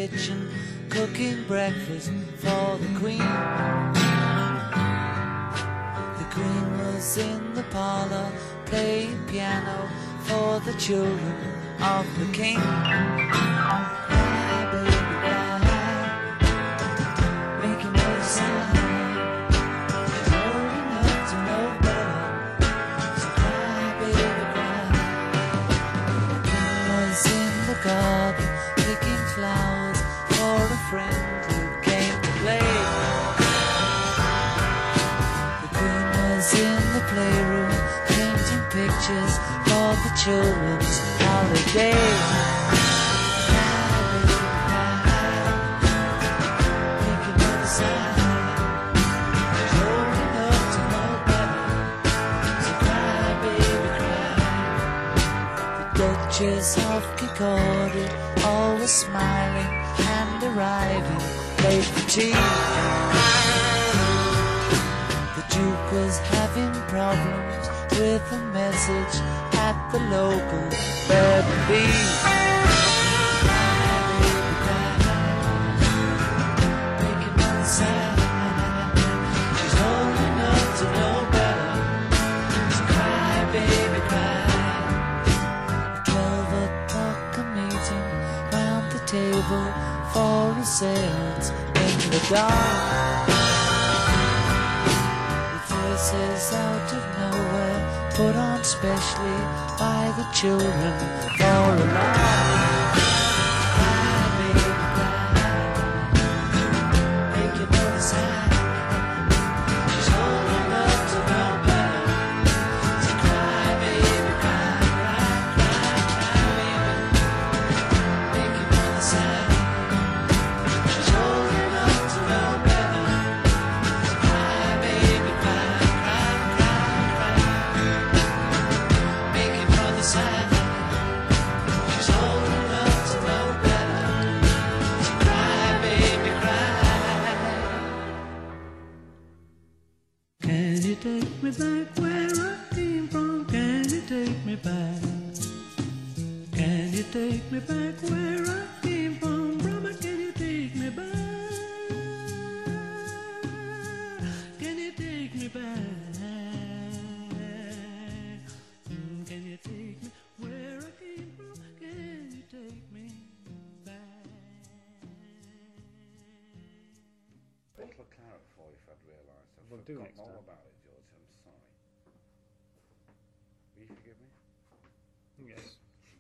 kitchen, cooking breakfast for the Queen. The Queen was in the parlour, playing piano for the children of the King. Cry, baby, cry, making no sound. She's old enough to know better, so cry, baby, cry. The King was in the garden, picking flowers for a friend who came to play. The Queen was in the playroom, painting pictures for the children's holiday. Cry, baby, cry, making no sound. She's old enough to know better, so cry, baby, cry. The Duchess of Kirkcaldy, always smiling and arriving late for tea. The Duke was having problems with a message at the local B&B. Making no sound. She's old enough to know better, so cry, baby, cry. At 12 o'clock a meeting round the table for a seance in the dark. With voices out of nowhere, put on specially by the children for a laugh. Cry, baby, cry, making no sound. She's old enough to know better, so cry, baby, cry, cry, cry, cry, baby, making no sound. She's old enough to know better, so cry, baby, cry, cry, cry, cry, making no sound. She's old enough to know better, so cry, baby, cry. Can you take me back where I came from? Can you take me back? Can you take me back where I came from? Brother, can you take me back? Can you take me back? Can you take me where I came from? Can you take me back? Bottle of claret for you if I'd realised. I've We'll do forgotten next all time. about it, George. I'm sorry. Will you forgive me? Yes.